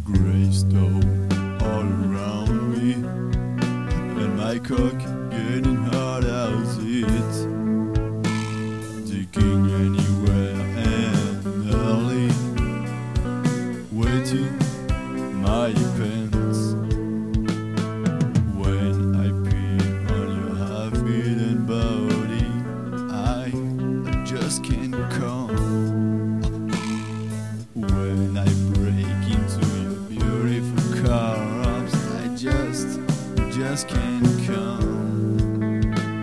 gravestone all around me, and my cock getting hard as it, digging anywhere and early, waiting my pants. When I pee on your half-eaten body, I just can't come. When I break into your beautiful corpse, I just can't come.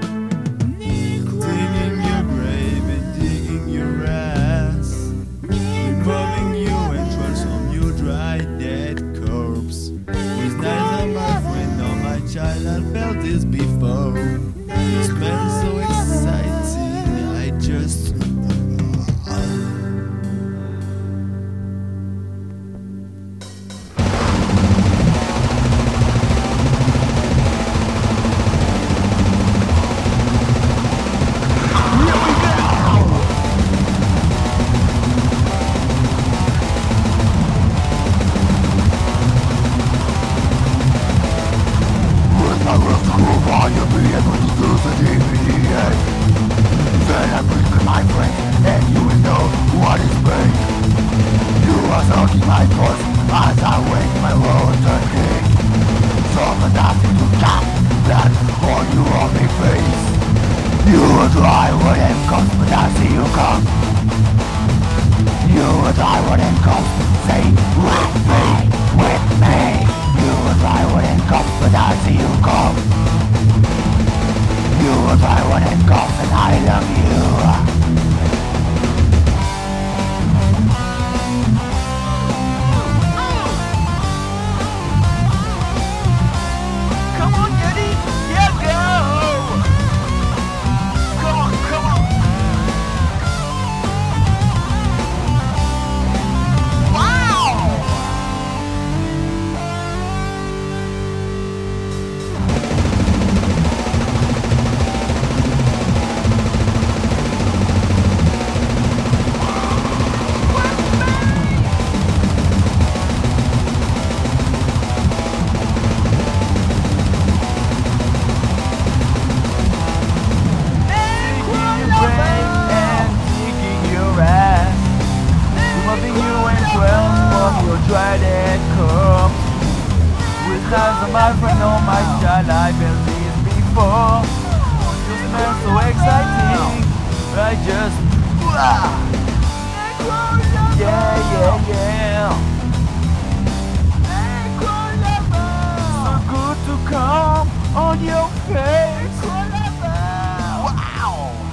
Digging your grave and digging your ass, removing your entrails from your dry dead corpse. With neither my friend nor my child I felt this before. It smells so exciting, I just my pulse as I wait my world to kick. So nothing to count that all you on me face. You will try when it comes, but I see you come. You will try when it comes, say with me. You will try when it comes, but I see you come. You will try when it comes, and I love you. Dry dead corpse. With hands on my friend on my child, I felt this before. You smell so exciting, I just yeah. So good to come on your face. Wow.